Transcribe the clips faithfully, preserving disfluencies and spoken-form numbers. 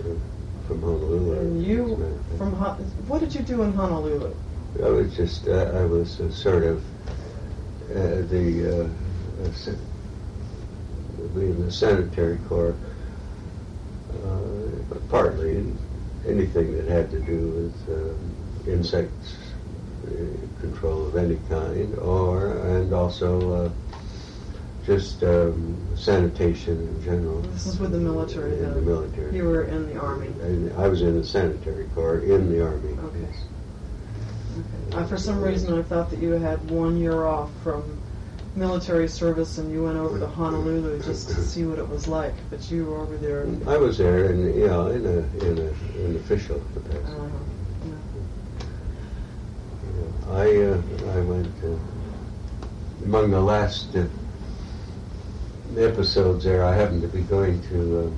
from, from Honolulu. And you, from Hon- what did you do in Honolulu? I was just, uh, I was uh, sort of uh, the, uh, uh, sa- in the sanitary corps, uh, partly in anything that had to do with uh, insects, uh, control of any kind, or, and also uh, just um, sanitation in general. This is with the military, In then? the military. You were in the Army. And I was in the sanitary corps in the Army. Okay. Yes. Okay. Uh, for some reason, I thought that you had one year off from military service and you went over to Honolulu just to see what it was like. But you were over there. I was there, in, you know, in a in a an official capacity. Uh, yeah. I uh, I went uh, among the last uh, episodes there. I happened to be going to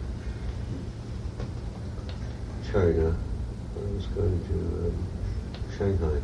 uh, China. I was going to um, Shanghai,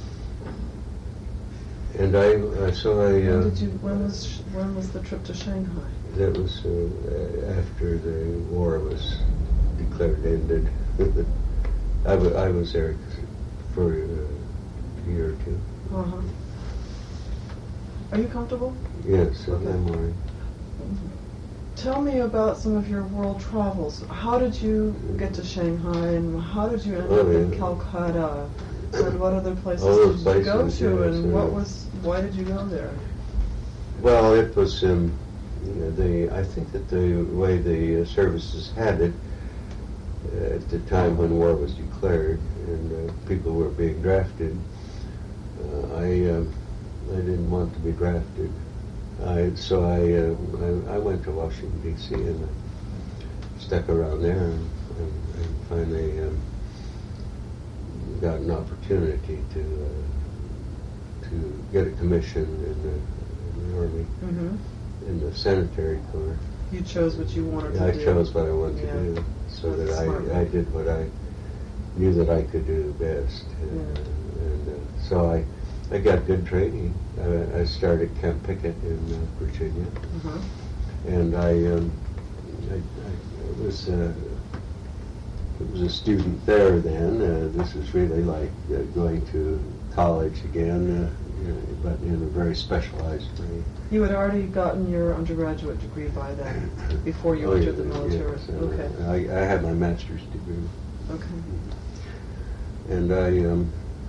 and I uh, so I. Uh, When did you? When was when was the trip to Shanghai? That was uh, after the war was declared ended. I, w- I was there for uh, a year or two. Uh huh. Are you comfortable? Yes, Okay. I'm all right. Tell me about some of your world travels. How did you get to Shanghai, and how did you end Oh, up in yeah. Calcutta? And what other places All those did you go places, to, yes, and uh, what was? Why did you go there? Well, it was um, you know, the. I think that the way the uh, services had it uh, at the time when war was declared and uh, people were being drafted, uh, I uh, I didn't want to be drafted. I so I uh, I, I went to Washington D C and uh, stuck around there and, and, and finally um, got an opportunity to uh, to get a commission in the, in the Army. Mm-hmm. In the sanitary corps. You chose what you wanted to I do. chose what I wanted Yeah. to do, so That's that smart. I, I did what I knew that I could do best. And, Yeah. uh, and uh, so I, I got good training. I, I started Camp Pickett in uh, Virginia, Uh-huh. and I, um, I, I was uh, I was a student there then. Uh, this was really like uh, going to college again, uh, you know, but in a very specialized way. You had already gotten your undergraduate degree by then, before you Oh, entered the yeah, military. yes, uh, Okay. I, I had my master's degree, Okay. and I um,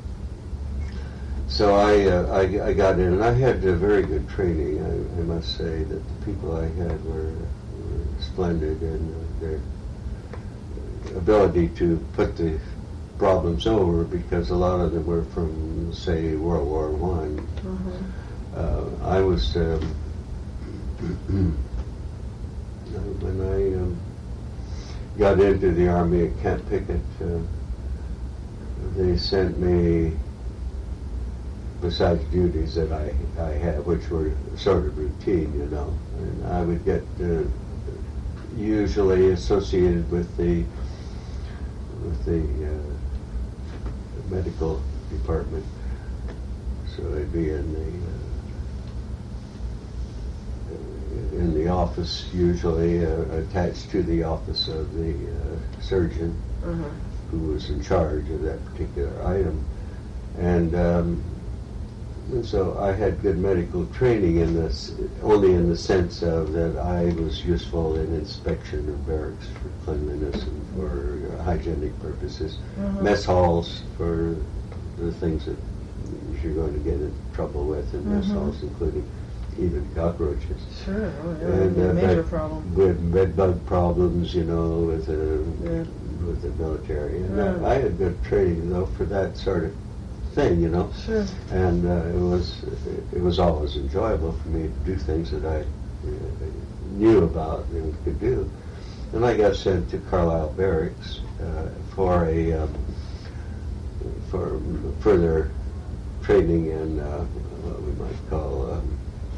so I, uh, I I got in, and I had uh, very good training. I, I must say that the people I had were, were splendid, and uh, their ability to put the problems over, because a lot of them were from, say, World War One. Uh-huh. Uh, I was, um, when I um, got into the Army at Camp Pickett, uh, they sent me, besides duties that I, I had, which were sort of routine, you know, and I would get uh, usually associated with the with the uh, medical department. So I'd be in the uh, in the office, usually uh, attached to the office of the uh, surgeon, Uh-huh. who was in charge of that particular item. And, um, and so I had good medical training in this, only in the sense of that I was useful in inspection of barracks for cleanliness and for uh, hygienic purposes, Uh-huh. mess halls for the things that you're going to get in trouble with in mess Mhm. halls, including even cockroaches. Sure. Oh, yeah. And, a uh, major bed- problem. With bed bug problems, you know, with the Yeah. with the military. And Yeah. I, I had good training though for that sort of thing, you know. Sure. And uh, it was it was always enjoyable for me to do things that I uh, knew about and could do. And I got sent to Carlisle Barracks uh, for a um, for further training in uh, what we might call um,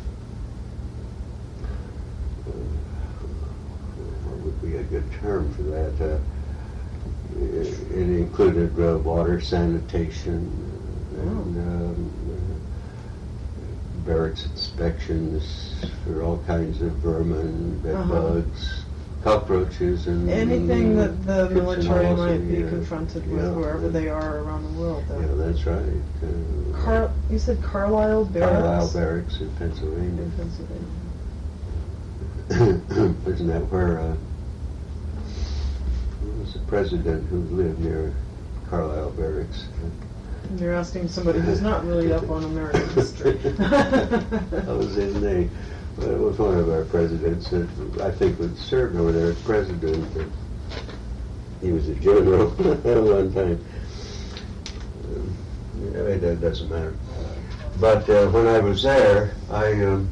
uh, what would be a good term for that. Uh, it, it included uh, water sanitation and um, uh, barracks inspections for all kinds of vermin, bed Uh-huh. bugs, cockroaches and anything that the chips and military also, might be yeah. confronted with Yeah, wherever yeah. they are around the world. Yeah, Then. that's right. Uh, Car- you said Carlisle Barracks? Carlisle Barracks in Pennsylvania. In Pennsylvania. Isn't that where uh, who was the president who lived near Carlisle Barracks? You're asking somebody who's not really up on American history. I was in the, well, it was one of our presidents that I think was served over there as president. But he was a general at one time. Um, yeah, it doesn't matter. But uh, when I was there, I um,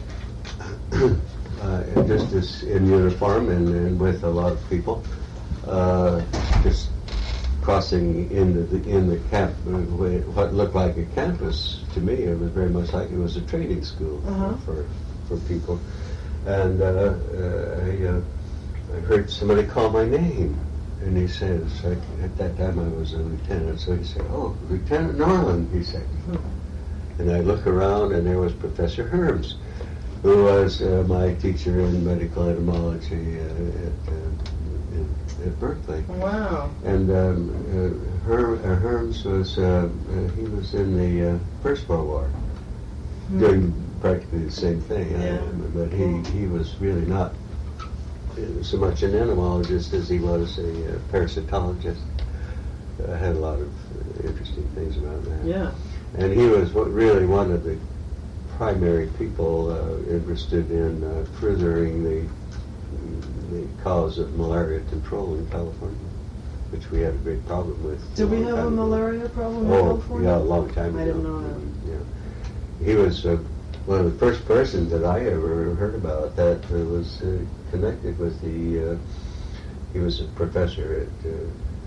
uh, just as in uniform and, and with a lot of people, uh, just crossing into the in the camp, uh, what looked like a campus to me. It was very much like it was a training school Uh-huh. for for people. And uh, uh, I, uh, I heard somebody call my name, and he says, like, at that time I was a lieutenant, so he said, "Oh, Lieutenant Norland," he said. And I look around, and there was Professor Herms, who was uh, my teacher in medical etymology uh, at, uh, in, at Berkeley. Wow. And um, uh, Her, uh, Herms was, uh, uh, he was in the uh, First World War, Hmm. doing practically the same thing. Yeah. Uh, but he, he was really not uh, so much an entomologist as he was a uh, parasitologist. I had a lot of uh, interesting things about that. Yeah. And he was what, really one of the primary people uh, interested in uh, furthering the the cause of malaria control in California, which we had a big problem with. Do we long have a time ago. malaria problem in Oh, California? yeah, a long time ago. I didn't know that. Yeah. He was uh, one of the first persons that I ever heard about that uh, was uh, connected with the, uh, he was a professor at, uh,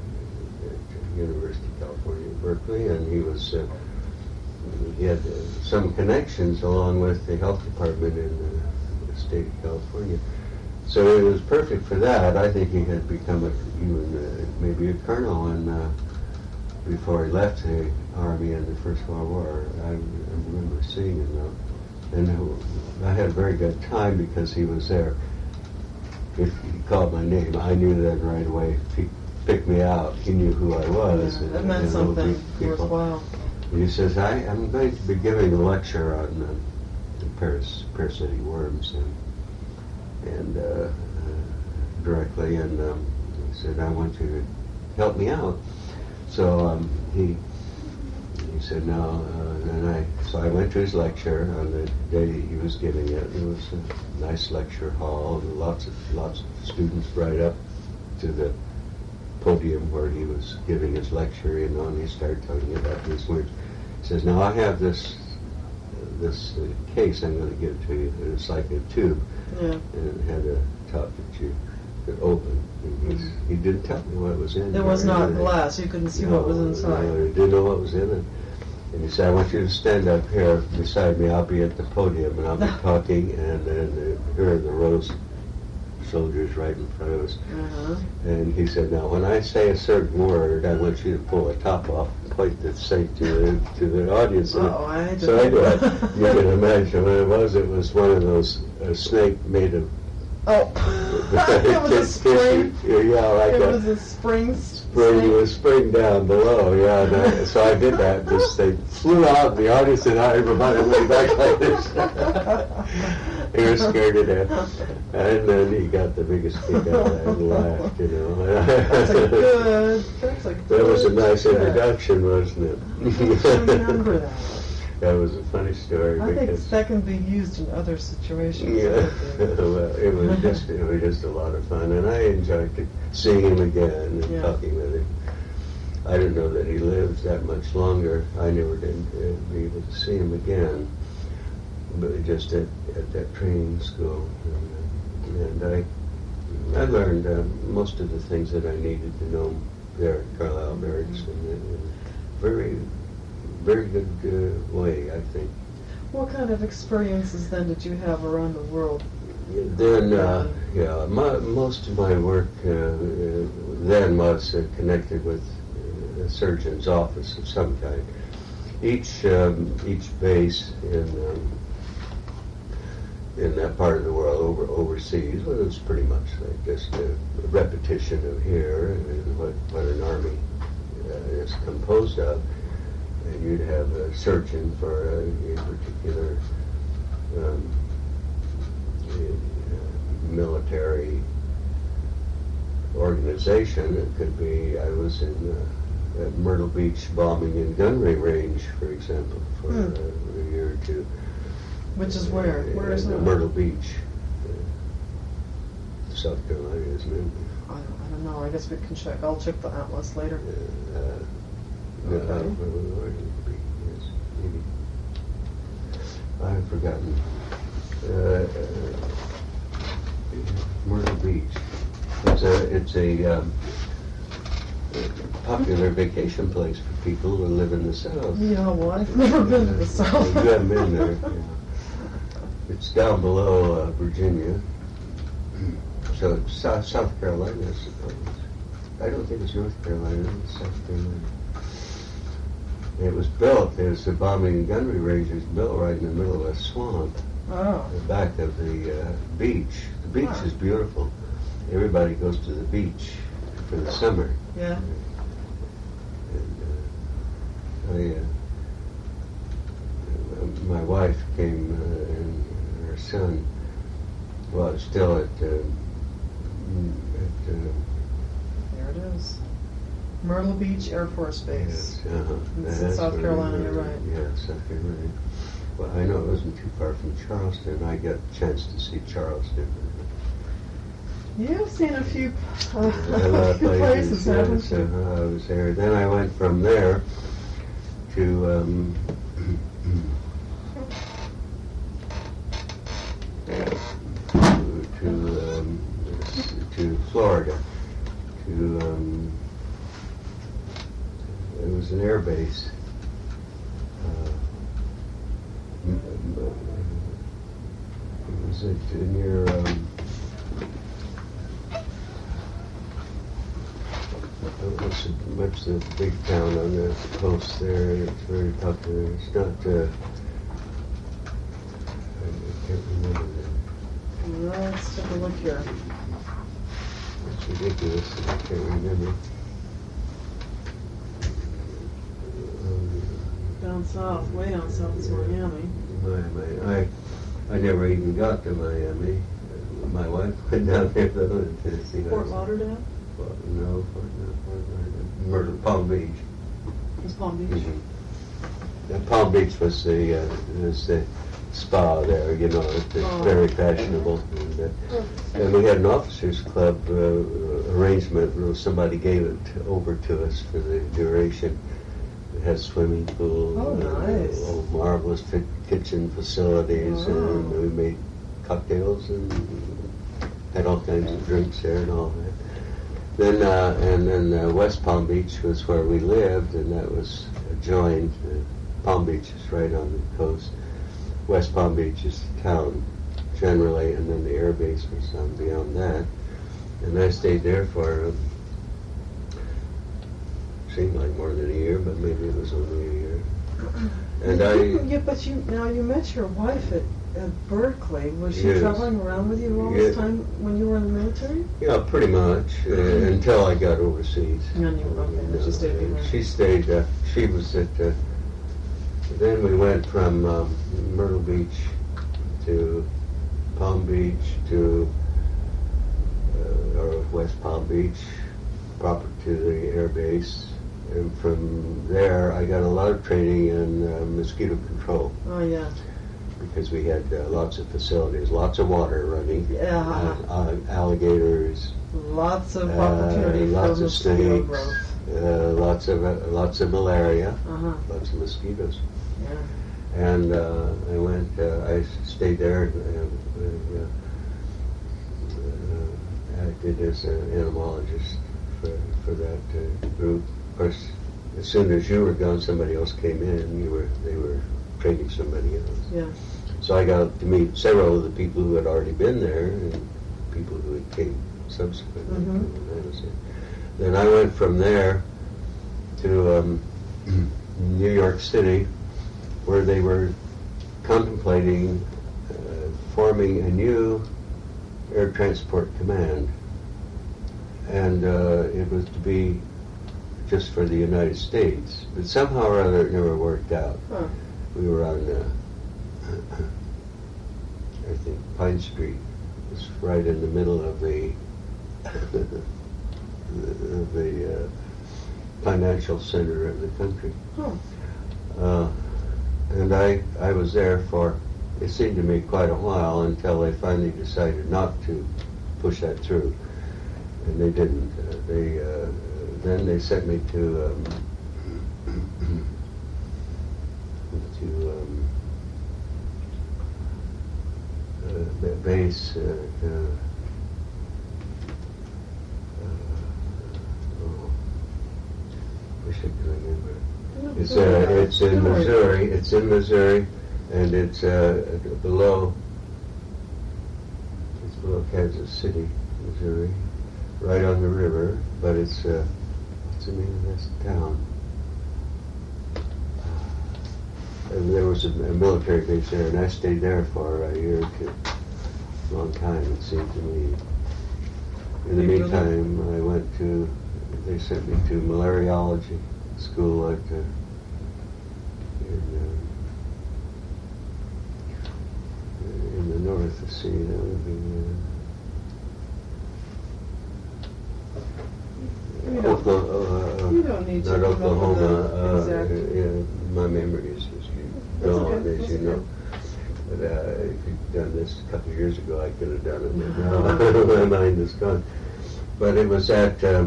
at University of California, Berkeley, and he was, uh, he had uh, some connections along with the health department in uh, the state of California. So it was perfect for that. I think he had become a, even uh, maybe a colonel and uh, before he left the Army in the First World War. I, I remember seeing him though. And uh, I had a very good time because he was there. If he called my name, I knew then right away. If he picked me out, he knew who I was. Yeah, and, that meant and all the something people. worthwhile. And he says, I, I'm going to be giving a lecture on uh, paras, parasitic worms and, and uh, uh, directly, and um, he said, I want you to help me out. So um, he he said, no, uh, and I, so I went to his lecture on the day he was giving it. It was a nice lecture hall, and lots of lots of students right up to the podium where he was giving his lecture, you know, and he started talking about these words. He says, now I have this this uh, case I'm going to give to you. It's like a tube, Yeah. and it had a top that you could open. And he's, he didn't tell me what was in There there. was not And I- glass. You couldn't see no, what was inside. No, I didn't know what was in it. And he said, I want you to stand up here beside me. I'll be at the podium, and I'll be talking, and then uh, here are the rows of soldiers right in front of us. Uh-huh. And he said, now, when I say a certain word, I want you to pull the top off, point the thing to the, to the audience. And Oh, I so I didn't. did. You can imagine what it was. It was one of those, a snake made of Oh, it was a spring. Yeah, like It a was a spring. spring, snake. was spring down below, yeah. And I, so I did that. This thing flew out, the audience and I, everybody went back like this. They were scared to death. And then he got the biggest kick out of that and laughed, you know. That's a good. That's a good. That was a nice trick. introduction, wasn't it? I remember that. That was a funny story. I think because that can be used in other situations. Yeah, well, it was just it was just a lot of fun, and I enjoyed it, seeing him again and Yeah. talking with him. I didn't know that he lived that much longer. I never did uh, be able to see him again, but just at, at that training school, and, uh, and I I learned uh, most of the things that I needed to know there at Carlisle Barracks in a very very good uh, way, I think. What kind of experiences then did you have around the world? Then, uh, yeah, my, most of my work uh, uh, then was uh, connected with uh, a surgeon's office of some kind. Each um, each base in um, in that part of the world, over overseas, well, it was pretty much like just a repetition of here and what, what an army uh, is composed of. And you'd have a surgeon for a, a particular um, a, military organization. It could be, I was in uh, at Myrtle Beach bombing and gunnery range, for example, for Hmm. uh, a year or two. Which is where? Where is Uh, that? Myrtle Beach, uh, South Carolina, isn't it? I don't, I don't know. I guess we can check. I'll check the atlas later. Uh, no, Okay. I don't know where it would be. Yes, maybe. I've forgotten. Uh, uh, Myrtle Beach. It's a it's a um, popular vacation place for people who live in the South. Yeah, well, I've never been to the South. You haven't been there. Yeah. It's down below uh, Virginia. So it's South, South Carolina, I suppose. I don't think it's North Carolina, it's South Carolina. It was built, there's a bombing and gunnery range was built right in the middle of a swamp, Oh. the back of the uh, beach. The beach Huh. is beautiful. Everybody goes to the beach for the summer. Yeah. And uh, I, uh, my wife came uh, and her son, well, still at, uh, at uh, There it is. Myrtle Beach Air Force Base. yes, uh-huh. It's in That's South where Carolina, we you're were. right. Yeah, South Carolina. Well, I know it wasn't too far from Charleston. I got a chance to see Charleston. You've seen a few, uh, A lot a of few places, yes, haven't you? uh, I was there. Then I went from there to um, to to, um, to Florida. To um, it was an air base. Uh, m- m- was it near? Um, What's the, what's the big town on the coast there? It's very popular. It's not, uh, I, I can't remember that. Well, let's take a look here. It's ridiculous. I can't remember. Um, Down south, way down south is Miami. my, my, I, I never even got to Miami. My wife went down there though to see Fort us. Lauderdale? Well, no, Fort, no, Fort Lauderdale. Myrtle, Palm Beach. It's Palm Beach. Mm-hmm. And Palm Beach was the uh, was the spa there, you know, it was Oh. very fashionable. And, uh, and we had an officers' club uh, arrangement where somebody gave it over to us for the duration. It had a swimming pool, Oh, nice. uh, oh, marvelous fi- kitchen facilities, Oh. and we made cocktails and had all kinds of drinks there and all that. Then uh, and then uh, West Palm Beach was where we lived, and that was adjoined. Uh, Palm Beach is right on the coast. West Palm Beach is the town generally, and then the air base was on beyond that. And I stayed there for um, seemed like more than a year, but maybe it was only a year. And I Yeah, but you now you met your wife at, at Berkeley. Was she Yes. traveling around with you all Yeah. this time when you were in the military? Yeah, pretty much, uh, until I got overseas. And you, okay, No, she stayed uh, behind. She stayed, uh, she was at, uh, then we went from um, Myrtle Beach to Palm Beach to, uh, or West Palm Beach, proper to the air base. And from there, I got a lot of training in uh, mosquito control. Oh yeah. Because we had uh, lots of facilities, lots of water running, Yeah. uh, uh, alligators, Lots of uh, opportunity for lots of mosquito snakes, growth. uh, lots of uh, lots of malaria, Uh huh. lots of mosquitoes, Yeah. and uh, I went. Uh, I stayed there and uh, uh, acted as an entomologist for for that uh, group. Of course, as soon as you were gone, somebody else came in. You were they were training somebody else. Yeah. So I got to meet several of the people who had already been there and people who had came subsequently. Mhm. And that was it. Then I went from there to um, New York City, where they were contemplating uh, forming a new air transport command, and uh, it was to be just for the United States, but somehow or other it never worked out. Huh. We were on, uh, I think, Pine Street. It's right in the middle of the the, the uh, financial center of the country. Huh. Uh, and I, I was there for, it seemed to me, quite a while until they finally decided not to push that through. And they didn't. Uh, they uh, then they sent me to um, to um, uh, ba- base. Uh, uh, uh, oh, wish I could remember. It's uh, it's in Missouri. It's in Missouri, and it's uh, below. It's below Kansas City, Missouri, right on the river. But it's uh, what's the name of this town? And there was a, a military base there, and I stayed there for a year or two. Long time, it seemed to me. In the meantime, I went to. They sent me to malariology school at uh, in, uh, in the north. Let's see, that would be You uh, don't- Oklahoma. Uh, you don't need to not come up with Oklahoma. the Uh, exact- yeah, my memory is just That's gone, okay, as that's you okay. know. But uh, if you'd done this a couple of years ago, I could have done it. But No. now my mind is gone. But it was at. Um,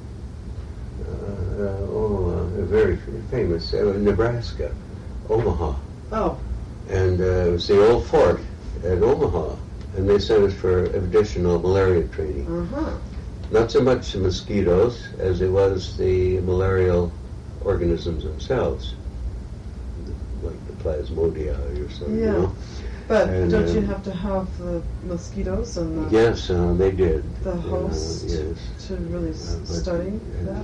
Uh, oh, uh, very famous, uh, Nebraska, Omaha. Oh. And uh, it was the old fort at Omaha. And they sent us for additional malaria training. Uh-huh. Not so much the mosquitoes as it was the malarial organisms themselves, like the plasmodium or something. Yeah. You know? But And, don't you um, have to have the mosquitoes and the, Yes, uh, they did. the Uh, host yes. to really s- Uh, but- study and that?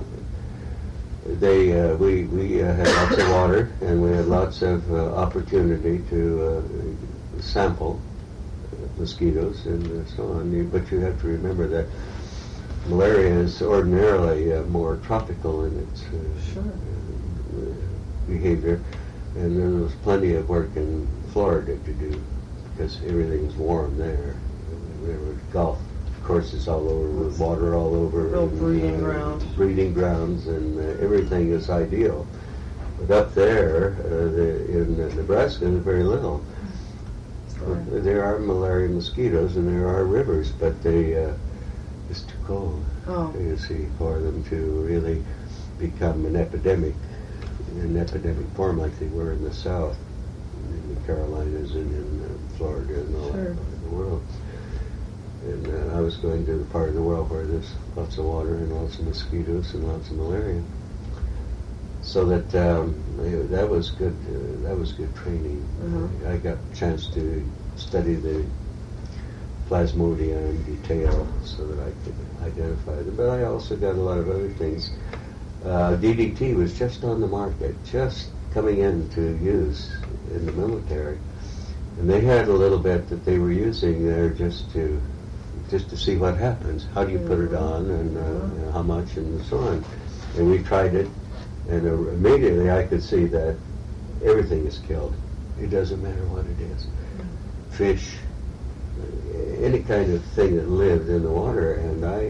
They, uh, we, we uh, had lots of water, and we had lots of uh, opportunity to uh, sample uh, mosquitoes and uh, so on. You, but you have to remember that malaria is ordinarily uh, more tropical in its uh, Sure. uh, behavior, and there was plenty of work in Florida to do because everything's warm there. There were golf courses all over with water all over. Real and, breeding uh, ground. Breeding grounds, and uh, everything is ideal. But up there, uh, the, in uh, Nebraska, there's very little. Right. There are malaria mosquitoes and there are rivers, but they uh, it's too cold. Oh. You see, for them to really become an epidemic, an epidemic form like they were in the South, in the Carolinas and in uh, Florida and all Sure. that part of the world. And uh, I was going to the part of the world where there's lots of water and lots of mosquitoes and lots of malaria. So that um, eh, that was good. Uh, that was good training. Uh-huh. I got a chance to study the plasmodium in detail so that I could identify them. But I also got a lot of other things. Uh, D D T was just on the market, just coming into use in the military, and they had a little bit that they were using there just to just to see what happens. How do you put it on, and uh, you know, how much, and so on. And we tried it, and uh, immediately I could see that everything is killed. It doesn't matter what it is. Fish, any kind of thing that lived in the water, and I,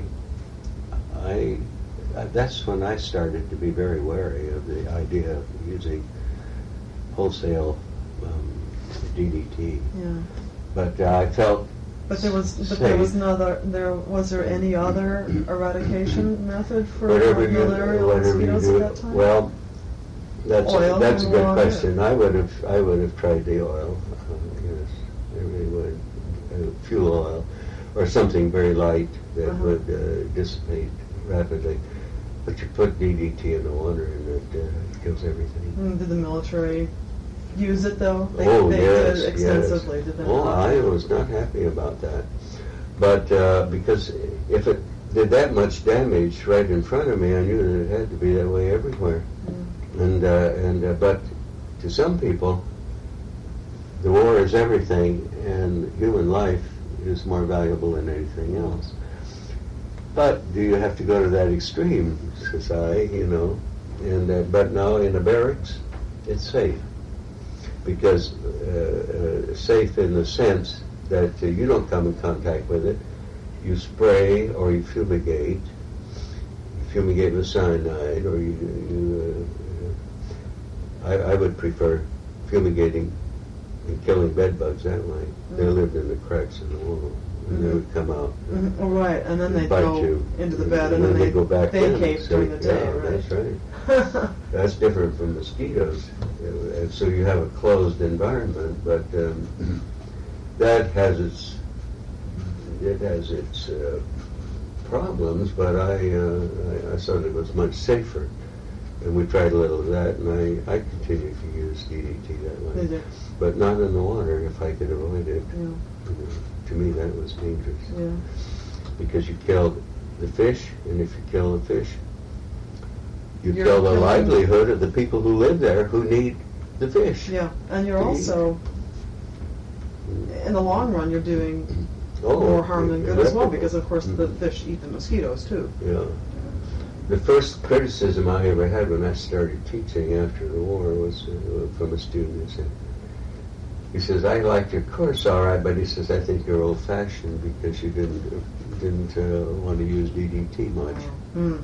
I, uh, that's when I started to be very wary of the idea of using wholesale um, D D T. Yeah. But uh, I felt. But there was, but there was safe. another. There was there any other eradication method for Whatever you, malarial whatever you mosquitoes do. at that time? Well, that's Oil a, that's a and good water. question. I would have I would have tried the oil. Uh, yes, I really would. Uh, fuel oil, or something very light that Uh-huh. would uh, dissipate rapidly. But you put D D T in the water, and it uh, kills everything. Mm, did the military use it though? They, oh they yes, did extensively. yes. Did they Oh, not? I was not happy about that. But uh, because if it did that much damage right in front of me, I knew that it had to be that way everywhere. Mm. And uh, and uh, but to some people, the war is everything, and human life is more valuable than anything else. But do you have to go to that extreme, says I, you know? And uh, but no, in the barracks, it's safe. Because uh, uh, safe in the sense that uh, you don't come in contact with it. You spray or you fumigate. You fumigate with cyanide, or you. you uh, I, I would prefer fumigating and killing bed bugs that way. Mm-hmm. They lived in the cracks in the wall, and mm-hmm. they would come out. Mm-hmm. Oh, right, and then they bite go you. into the bed, and, and, then they go back vacate in. during the day. Yeah, right? That's right. That's different from mosquitoes. And so you have a closed environment, but um, that has its it has its uh, problems. But I, uh, I I thought it was much safer, and we tried a little of that, and I I continue to use D D T that way, Did you? but not in the water if I could avoid it. Yeah. You know, to me, that was dangerous. Yeah. Because you killed the fish, and if you kill the fish, you You're kill the killing- livelihood of the people who live there who need the fish. Yeah, and you're to also, in the long run, you're doing Oh, more harm than good as well, irreparable. because of course the Mhm. fish eat the mosquitoes too. Yeah. The first criticism I ever had when I started teaching after the war was uh, from a student who said, he says, I liked your course all right, but he says, I think you're old-fashioned because you didn't didn't uh, want to use D D T much. Mm.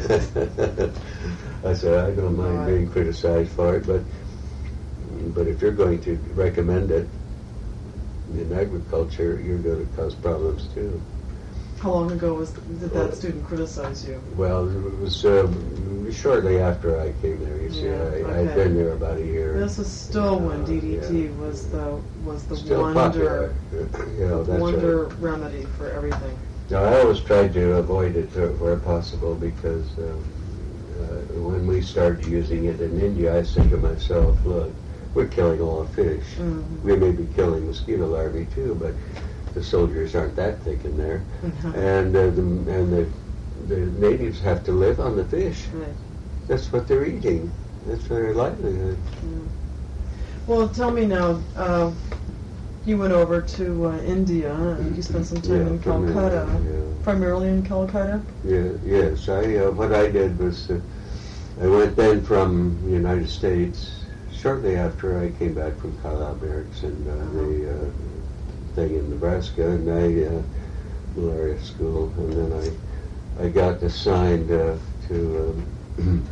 I, I said, I don't mind Right. being criticized for it, but but if you're going to recommend it in agriculture, you're going to cause problems too. How long ago was did that student criticize you? Well, it was um, shortly after I came there. You see, Yeah, I, I'd okay. been there about a year. This is still when Uh, D D T yeah. was the was the Still wonder popular. You know, that's wonder right. remedy for everything. Now, I always tried to avoid it uh, where possible because um, uh, when we started using it in India, I said to myself, look, we're killing all the fish. Mhm. We may be killing mosquito larvae too, but the soldiers aren't that thick in there. Mhm. And, uh, the, and the, the natives have to live on the fish. Right. That's what they're eating. That's their livelihood. Mm. Well, tell me now. Uh, you went over to uh, India and you spent some time Yeah, in primarily, Calcutta, yeah. primarily in Calcutta. Yeah, yes. I uh, what I did was uh, I went then from the United States shortly after I came back from Carlisle Barracks and uh, the uh, thing in Nebraska, and I uh, malaria school, and then I I got assigned uh, to um,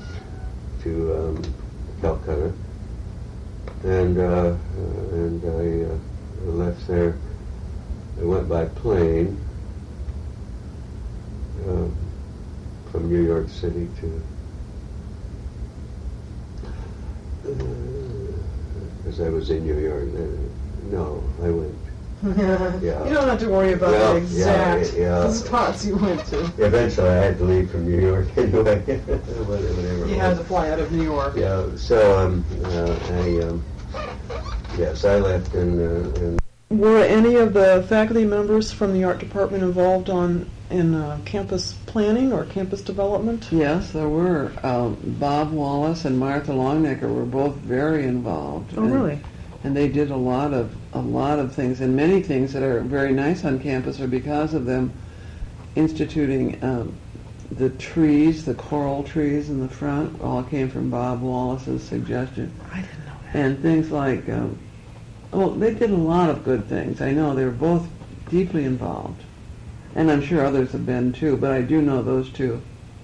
to um, Calcutta, and uh, and I uh, left there. I went by plane uh, from New York City to, because I was in New York. Uh, no, I went. Yeah. You don't have to worry about Well, the exact yeah, yeah. spots you went to. Eventually, I had to leave from New York anyway. Whatever. it You had was. to fly out of New York. Yeah. So um, uh, I um, yes, I left and. Uh, and Were any of the faculty members from the art department involved on in uh, campus planning or campus development? Yes, there were. Um, Bob Wallace and Martha Longnecker were both very involved. Oh, and, really? And they did a lot of a lot of things, and many things that are very nice on campus are because of them instituting um, the trees, the coral trees in the front, all came from Bob Wallace's suggestion. I didn't know that. And things like, um, well, they did a lot of good things. I know they were both deeply involved. And I'm sure others have been too, but I do know those two.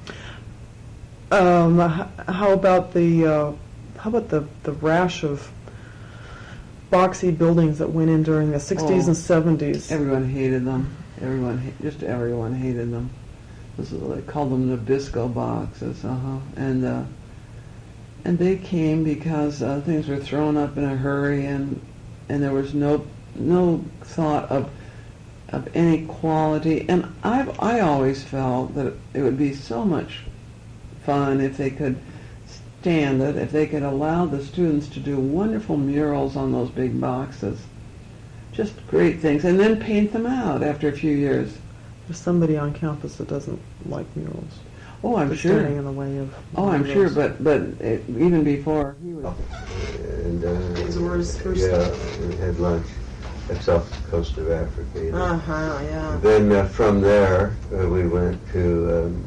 Um, h- how about the uh, how about the, the rash of boxy buildings that went in during the sixties Oh. and seventies? Everyone hated them. Everyone, ha- just everyone hated them. This is, they called them Nabisco boxes, uh-huh. And uh, and they came because uh, things were thrown up in a hurry, and and there was no no thought of of any quality. And I've I always felt that it would be so much fun if they could stand it, if they could allow the students to do wonderful murals on those big boxes. Just great things, and then paint them out after a few years. There's somebody on campus that doesn't like murals. Oh, I'm They're sure. standing in the way of Oh, I'm sure, murals. but but it, even before he was. And and uh, Azores first. Yeah, we had lunch. That's off the coast of Africa. You know. Uh huh. Yeah. Then uh, from there uh, we went to um,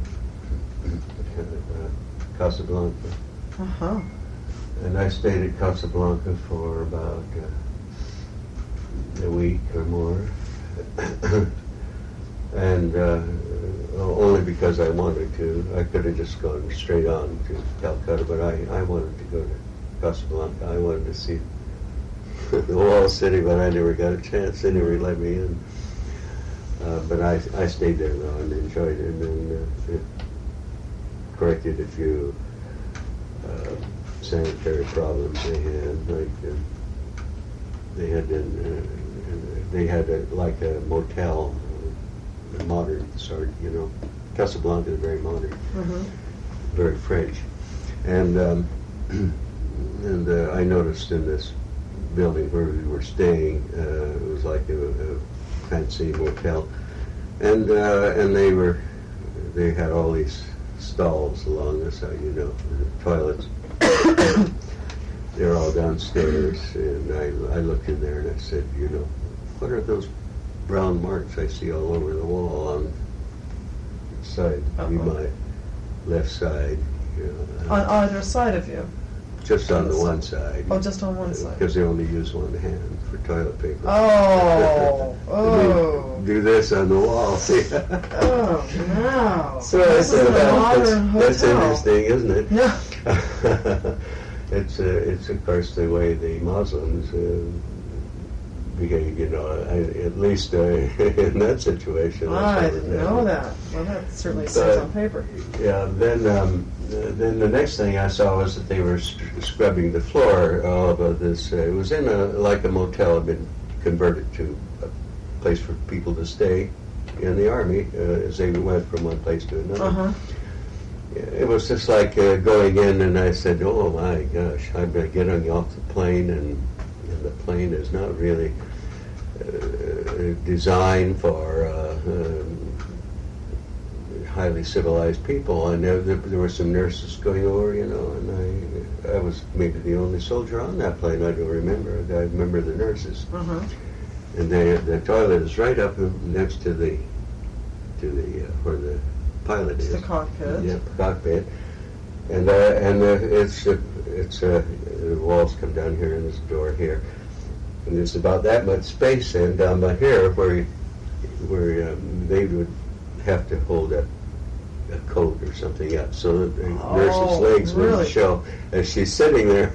uh, Casablanca, Uh huh. and I stayed at Casablanca for about uh, a week or more, and uh, only because I wanted to. I could have just gone straight on to Calcutta, but I, I wanted to go to Casablanca. I wanted to see the wall city, but I never got a chance. They never let me in. Uh, but I, I stayed there though and enjoyed it, and uh, it corrected a few uh, sanitary problems they had. Like uh, they had been, uh, they had a, like a motel, a modern sort. You know, Casablanca is very modern, Mm-hmm. very French, and um, and uh, I noticed in this building where we were staying, uh, it was like a, a fancy motel, and uh, and they were they had all these stalls along the side, you know, the toilets. They're all downstairs, and I I looked in there and I said, you know, what are those brown marks I see all over the wall on the side, Uh-huh. my left side, you know, On either side of you. just on the one side. Oh, just on one side. Because they only use one hand for toilet paper. Oh. And Oh. they do this on the wall. Oh no. So This I is said, a "Well, modern that's, that's hotel." interesting, isn't it? No. it's, uh, it's of course the way the Muslims uh, behave, you know, I, at least uh, in that situation. I saw didn't that. know that. Well, that certainly says on paper. Yeah, then um, uh, then the next thing I saw was that they were st- scrubbing the floor of uh, this. Uh, it was in a like a motel had been converted to a place for people to stay in the army uh, as they went from one place to another. Uh huh. It was just like uh, going in, and I said, "Oh my gosh, I'm getting off the plane, and, and the plane is not really uh, designed for uh, um, highly civilized people." And there, there were some nurses going over, you know, and I, I was maybe the only soldier on that plane. I don't remember. I remember the nurses, Uh huh. and they, the toilet is right up next to the to the uh, where the pilot It's is. the cockpit. Yep, cockpit. And uh, and uh, it's uh, it's uh, the walls come down here and this door here, and there's about that much space. And down by here, where where um, they would have to hold a, a coat or something up, so that the Oh, nurse's legs really? wouldn't show as she's sitting there.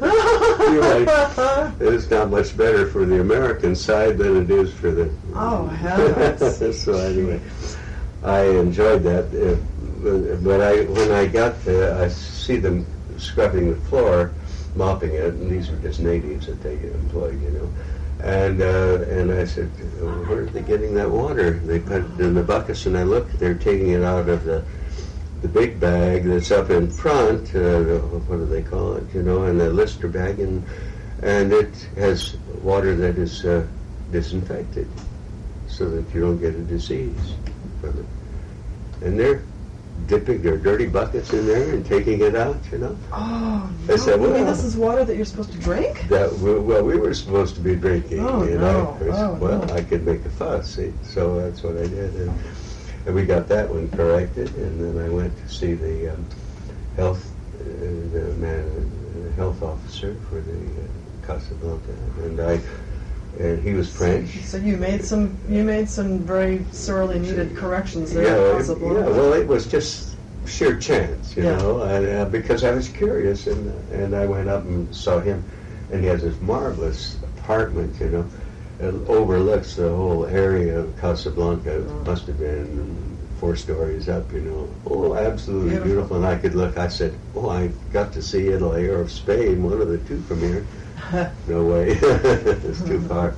You're like, it's not much better for the American side than it is for the. Oh, heavens. So anyway. I enjoyed that, uh, but, but I when I got there, I see them scrubbing the floor, mopping it, and these were just natives that they employed, you know. And uh, and I said, where are they getting that water? They put it in the buckets, and I looked, they're taking it out of the the big bag that's up in front. Uh, what do they call it? You know, and the Lister bag, and and it has water that is uh, disinfected, so that you don't get a disease from it. And they're dipping their dirty buckets in there and taking it out, you know. Oh, I no. said, You mean well- this is water that you're supposed to drink? That we- well, we were supposed to be drinking, Oh, and no. I, I said, Oh, well, no. I could make a fuss, see? So that's what I did, and, and we got that one corrected, and then I went to see the um, health, uh, the man, the health officer for the uh, Casablanca, and I. And he was French. So you made some you made some very sorely needed corrections there. Yeah, at it, Casablanca. yeah. Well, it was just sheer chance, you Yeah. know, and, uh, because I was curious, and and I went up and saw him, and he has this marvelous apartment, you know, it overlooks the whole area of Casablanca. It Oh. must have been four stories up, you know. Oh, absolutely Beautiful. beautiful. And I could look. I said, "Oh, I got to see Italy or Spain, one of the two from here." No way, it's too far.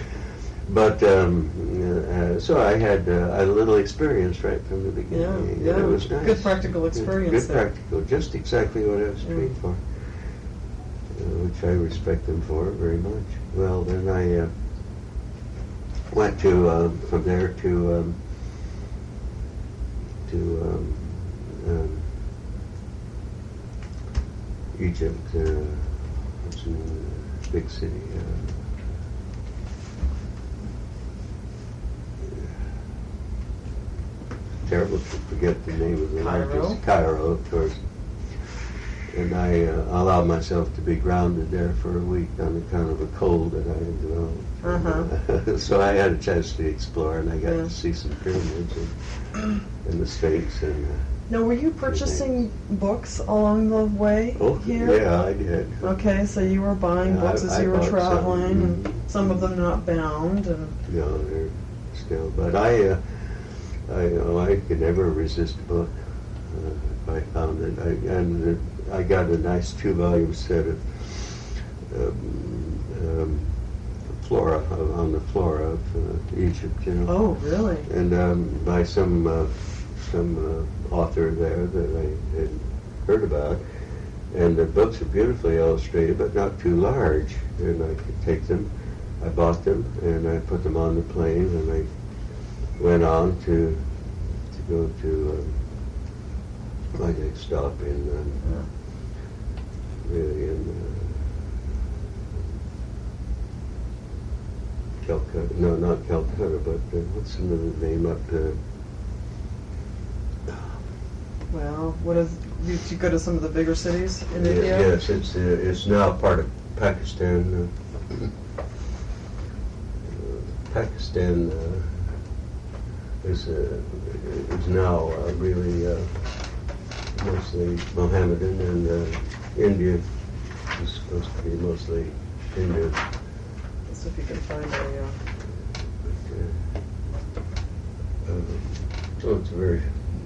But um, uh, so I had uh, a little experience right from the beginning. Yeah, and yeah. it was nice. Good practical experience Good there. practical, just exactly what I was Yeah. trained for, uh, which I respect them for very much. Well, then I uh, went to um, from there to um, to um, um, Egypt. Uh, it's in a big city. Uh, terrible to forget the name of the Cairo? largest Cairo, of course. And I uh, allowed myself to be grounded there for a week on account of a cold that I had developed. Uh-huh. So I had a chance to explore, and I got Yeah. to see some pyramids and, and the Sphinx. And uh, Now, were you purchasing books along the way oh, here? yeah, I did. Okay, so you were buying Yeah, books I- as I you were bought some. traveling, and Mhm. some of them not bound, and You know, they're still. But I, uh, I, you know, I could never resist a book. Uh, if I found it, I, and it, I got a nice two-volume set of um, um, flora of, on the flora of uh, Egypt. You know. oh, really? And um, by some uh, some uh, author there that I had heard about. And the books are beautifully illustrated, but not too large. And I could take them. I bought them, and I put them on the plane, and I went on to to go to um, my next stop in um, really in uh, Calcutta. No, not Calcutta, but uh, what's another name up there? Well, what is? You, you go to some of the bigger cities in Ye- India? Yes, it's uh, it's now part of Pakistan. Uh, uh, Pakistan uh, is uh, is now uh, really uh, mostly Mohammedan, and uh, India is supposed to be mostly Hindu. Let's see if you can find a. Uh, But, uh, uh, so it's very.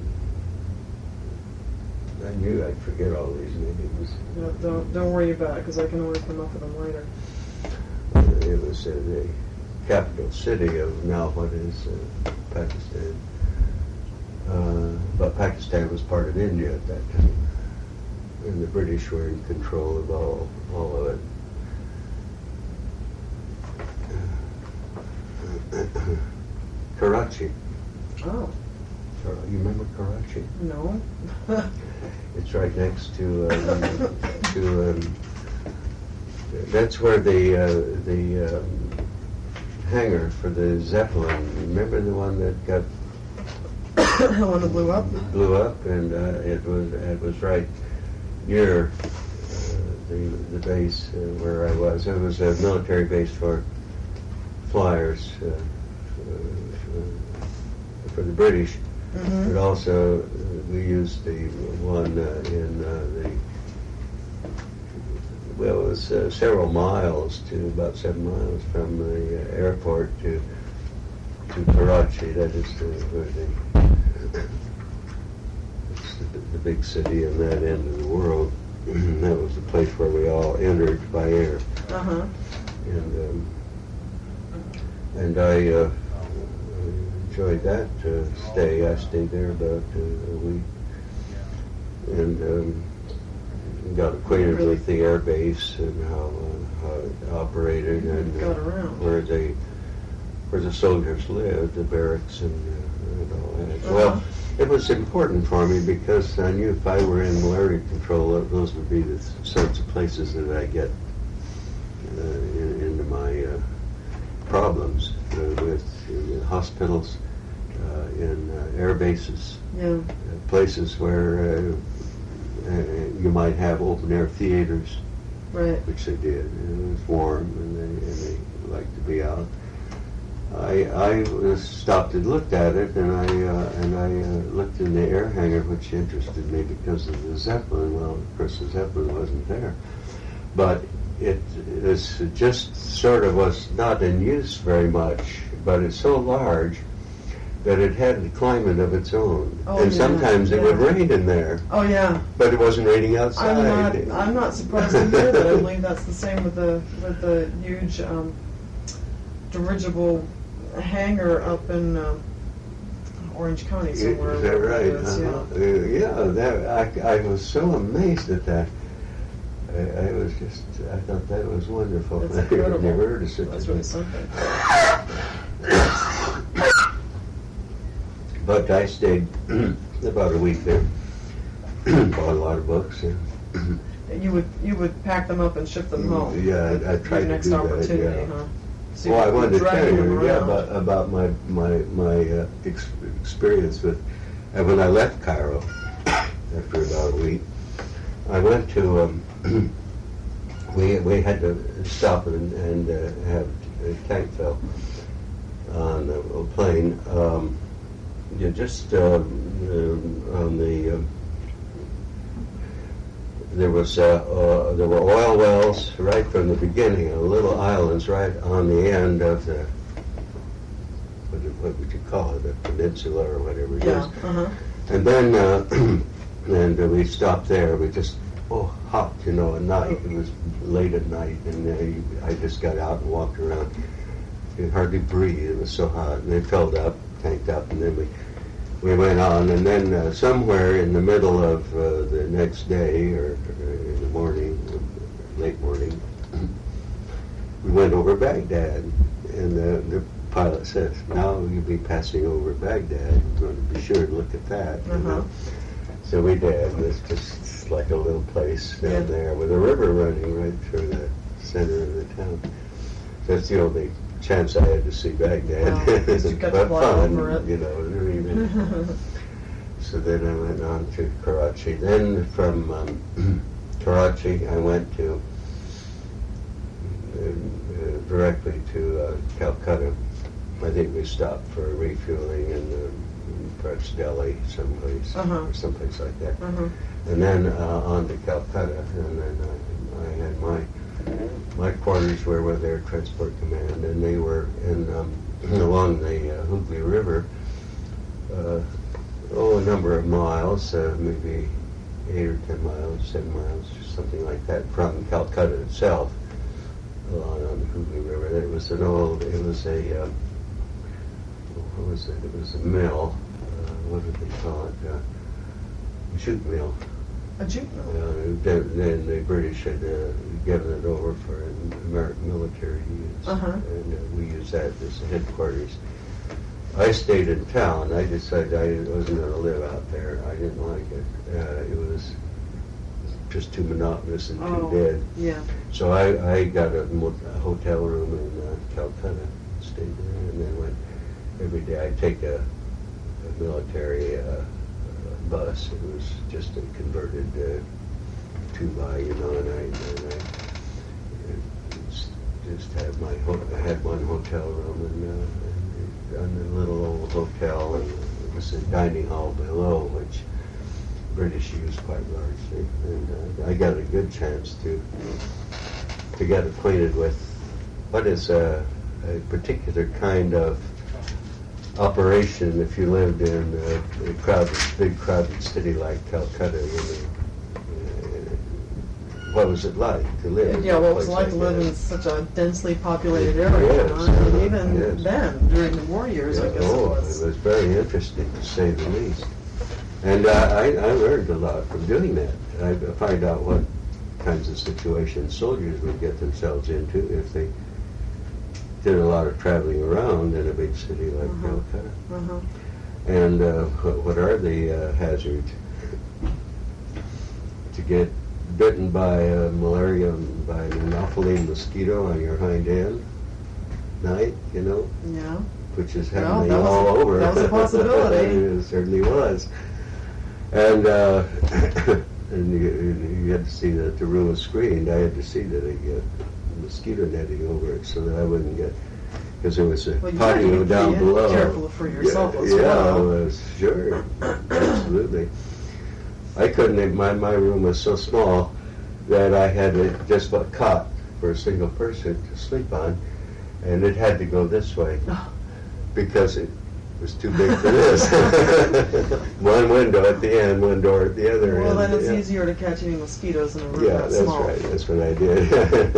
I knew I'd forget all these names. no, don't don't worry about it, because I can always come up with them later. Uh, it was uh, the capital city of now what is uh, Pakistan. Uh, but Pakistan was part of India at that time, and the British were in control of all all of it. Karachi. Oh, Kar- You remember Karachi? no. It's right next to um, to. Um, that's where the uh, the um, hangar for the Zeppelin. Remember the one that got The one that blew up? blew up, and uh, it was it was right near uh, the the base uh, where I was. It was a military base for flyers uh, uh, for the British. Mm-hmm. But also, uh, we used the one uh, in uh, the, well, it was uh, several miles to, about seven miles from the uh, airport to to Karachi. That is the, where the, it's the, the big city in that end of the world. That was the place where we all entered by air. Uh-huh. And, um, and I... Uh, enjoyed that uh, stay. I stayed there about uh, a week, and um, got acquainted Really? with the air base and how uh, how it operated, and Got uh, around. where they where the soldiers lived, the barracks and, uh, and all that. Uh-huh. Well, it was important for me because I knew if I were in malaria control, that those would be the sorts of places that I get uh, in, into my uh, problems uh, with in hospitals, uh, in uh, air bases, Yeah. uh, places where uh, uh, you might have open air theaters, Right. which they did. And it was warm, and they, and they liked to be out. I I was stopped and looked at it, and I uh, and I uh, looked in the air hangar, which interested me because of the Zeppelin. Well, of course, the Zeppelin wasn't there, but it is just sort of was not in use very much. But it's so large that it had a climate of its own, Oh, and yeah, sometimes it would yeah. rain in there, Oh, yeah. but it wasn't raining outside. I'm not. I'm not surprised to hear that. I believe that's the same with the with the huge um, dirigible hangar up in um, Orange County somewhere. Is that right? it is, Uh-huh. yeah. Uh, yeah, that, I, I was so amazed at that. I, I was just, I thought that was wonderful. That's I incredible. never heard of such a That's thing. really something. But I stayed about a week there, bought a lot of books, and You would you would pack them up and ship them home. Yeah, I, I tried Your to next do that. opportunity, Yeah. huh? So you Well, I could wanted to drag tell them you, yeah, around. about, about my my my uh, ex- experience with. And when I left Cairo after about a week, I went to. Um, we we had to stop and, and uh, have a tank fill on a, a plane. Um, you just uh, uh, on the. Um, There was uh, uh, there were oil wells right from the beginning, uh, little islands right on the end of the what, do- what would you call it, a peninsula or whatever it is. Yeah. Uh-huh. And then uh, and uh, we stopped there. We just oh hopped, you know, at night. It was late at night, and uh, you, I just got out and walked around. You could hardly breathe. It was so hot, and it filled up, tanked up, and then we. We went on, and then uh, somewhere in the middle of uh, the next day, or, or in the morning, late morning, we went over Baghdad, and the, the pilot says, "Now you'll be passing over Baghdad. You're going to be sure to look at that." You Uh-huh. know? So we did. It's just like a little place down Yeah. there with a river running right through the center of the town. That's the only chance I had to see Baghdad. Wow, at least you got to But fly fun, over it. you know. Really. So then I went on to Karachi. Then from um, Karachi, I went to uh, uh, directly to uh, Calcutta. I think we stopped for refueling in uh, perhaps Delhi, someplace, Uh-huh. or someplace like that. Uh-huh. And then uh, on to Calcutta, and then I, I had my my quarters were with Air Transport Command, and they were in um, along the uh, Hooghly River. Uh, oh, a number of miles, uh, maybe eight or ten miles, seven miles, or something like that, from Calcutta itself, along on the Hooghly River. It was an old, it was a, um, what was it? It was a mill. Uh, what did they call it? Uh, a jute mill. A jute mill. Uh, then, then the British had uh, given it over for American military use, Uh-huh. and uh, we used that as the headquarters. I stayed in town. I decided I wasn't going to live out there. I didn't like it. Uh, it was just too monotonous and too Oh, dead. yeah. So I, I got a, mo- a hotel room in uh, Calcutta, stayed there, and then went every day. I'd take a, a military uh, bus. It was just a converted uh, two by, you know, and I, and I uh, just, just had my ho- I had one hotel room and. Uh, on the little old hotel, and it was a dining hall below, which British used quite largely. And uh, I got a good chance to to get acquainted with what is a, a particular kind of operation if you lived in a, a crowded, big crowded city like Calcutta. You know, what was it like to live in Yeah, a what it was place like to live that? in such a densely populated area. Yes, huh? And uh, even yes. then, during the war years, I Yeah, guess oh, it was. it was very interesting, to say the least. And uh, I, I learned a lot from doing that. I find out what kinds of situations soldiers would get themselves into if they did a lot of traveling around in a big city like Uh-huh. Calcutta. Uh-huh. And uh, what what are the uh, hazards? To get bitten by uh, malaria, by an anopheline mosquito on your hind end, night, you know, Yeah. which is Well, happening that was all a- over. that was a possibility. It certainly was. And uh, and you, you had to see that the room was screened. I had to see that they get mosquito netting over it so that I wouldn't get, because there was a Well, you had to patio be down pretty below. careful for yourself yeah, as yeah, well. I was, sure, absolutely. I couldn't. My my room was so small that I had a, just a cot for a single person to sleep on, and it had to go this way because it was too big for this. One window at the end, one door at the other Well, end. then it's yeah. easier to catch any mosquitoes in a room Yeah, that that's small. right. That's what I did.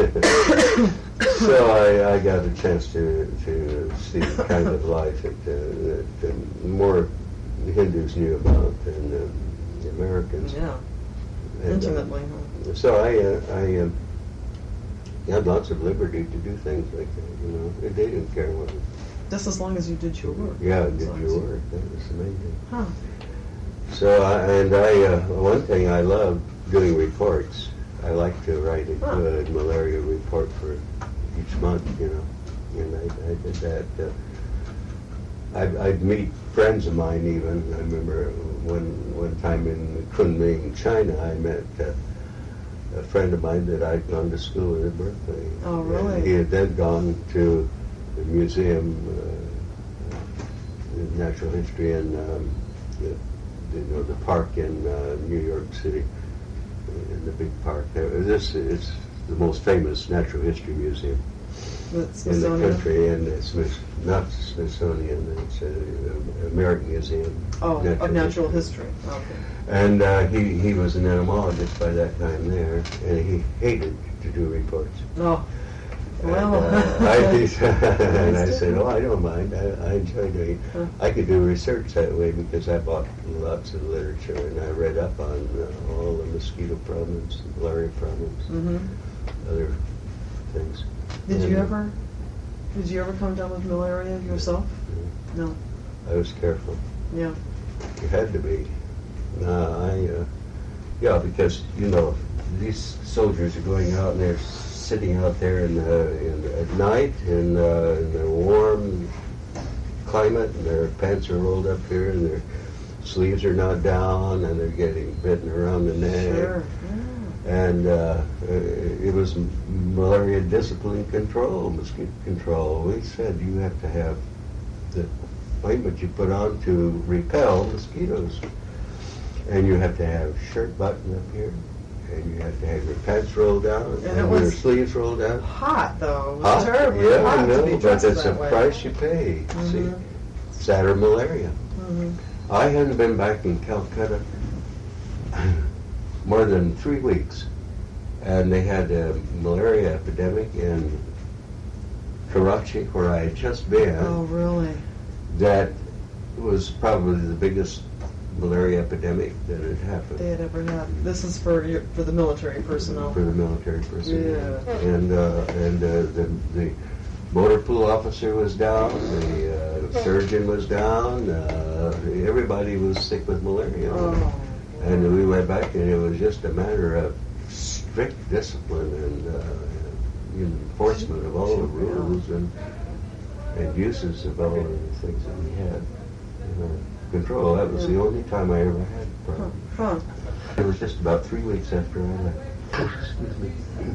So I, I got a chance to to see the kind of life that, uh, that uh, more Hindus knew about than uh, the Americans. Yeah. And, uh, Intimately, huh? So I uh, I um, had lots of liberty to do things like that. You know, they didn't care what. Just as long as you did your work. Yeah, As did long your as you- work. That was amazing. Huh. So I, and I uh, one thing I loved doing reports. I like to write a Huh. good malaria report for each month, you know, and I, I did that. Uh, I'd, I'd meet friends of mine even. I remember one one time in Kunming, China, I met uh, a friend of mine that I'd gone to school with at Berkeley. Oh, really? And he had then gone to the museum, uh, uh, natural history, and um, the, you know, the park in uh, New York City, in the big park there. This is the most famous natural history museum The in the Smithsonian? country, and it's Smith, not Smithsonian, it's uh, American Museum Oh, of natural History. history. Okay. And uh, he, he was an entomologist by that time there, and he hated to do reports. Oh, well. And, uh, I, and I That's said, oh, I don't mind. I, I enjoy doing Huh. I could do research that way because I bought lots of literature, and I read up on uh, all the mosquito problems, malaria problems, hmm other things. Did And, you ever, did you ever come down with malaria yourself? uh, No. I was careful. Yeah. You had to be. Uh, I, uh, yeah, because, you know, these soldiers are going out and they're sitting out there in the, in, at night in, uh, in the warm climate, and their pants are rolled up here and their sleeves are not down, and they're getting bitten around the neck. Sure. And uh, it was malaria discipline control, mosquito control. We said you have to have the ointment you put on to repel mosquitoes. And you have to have shirt button up here, and you have to have your pants rolled down, and, it your was sleeves rolled down. Hot, though. It was Hot? terribly Yeah, hot I know, to be but dressed it's that a way. price you pay. See, Mhm. it's that or malaria. Mhm. I hadn't been back in Calcutta more than three weeks, and they had a malaria epidemic in Karachi, where I had just been. Oh, really? That was probably the biggest malaria epidemic that had happened They had ever had. This is for your, for the military personnel. for the military personnel. Yeah. And uh, and uh, the the motor pool officer was down, the uh, surgeon was down, uh, everybody was sick with malaria. Oh. And we went back, and it was just a matter of strict discipline and uh, enforcement of all the rules and and uses of all of the things that we had. You know, control. That was the only time I ever had a Huh. problem. Huh. It was just about three weeks after I left. Excuse me.